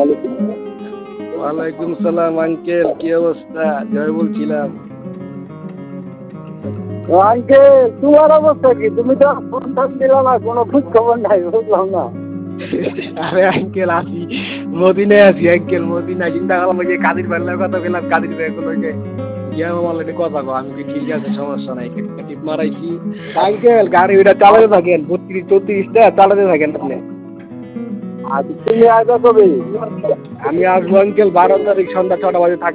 ওয়ালাইকুম সালাম আঙ্কেল, কি অবস্থা? জয় বলছিলাম। আঙ্কেল তোমার অবস্থা কি? তুমি তো ফোন টোন দিলা না, কোনো খোঁজ খবর নাই, বুঝলাম না। আরে আঙ্কেল আছি, মদিনে আছি আঙ্কেল, মদিনা। চিন্তা করলাম ওই যে কাদির ভাইয়ের কথা বললাম, কাদির ভাই এখন ওই যে গিয়া মামার কথা কো, আমি কি ঠিক আছে, সমস্যা নাই, টিপ মারাইছি। আঙ্কেল গাড়ি ওইটা চালাতে থাকেন, 32-34টা চালাতে থাকেন আপনি। আর তুমি আসবে কবে? আমি আসবো আঙ্কেল 12 তারিখ সন্ধ্যা 6টা বাজে থাকবো।